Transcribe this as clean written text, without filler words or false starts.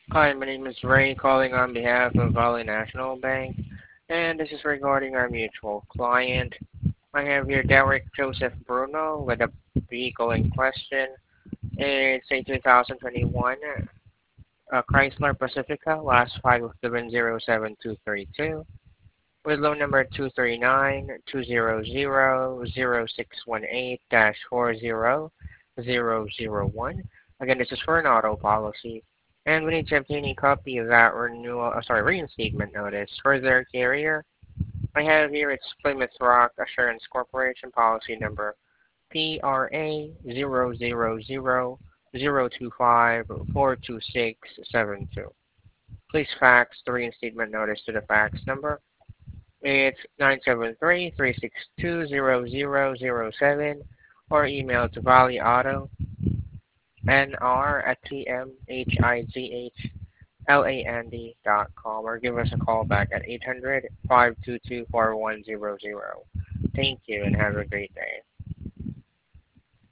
Hi, my name is Ray, calling on behalf of Valley National Bank, and this is regarding our mutual client. I have here Derek Joseph Bruno with a vehicle in question. It's a 2021 Chrysler Pacifica, last five of 707232, with loan number 239-200-0618-40001. Again, this is for an auto policy. And we need to obtain a copy of that reinstatement notice. For their carrier, I have here it's Plymouth Rock Assurance Corporation policy number PRA00002542672. Please fax the reinstatement notice to the fax number. It's 973-362-0007 or email to valleyauto@tmhigland.com or give us a call back at 800-522-4100. Thank you and have a great day.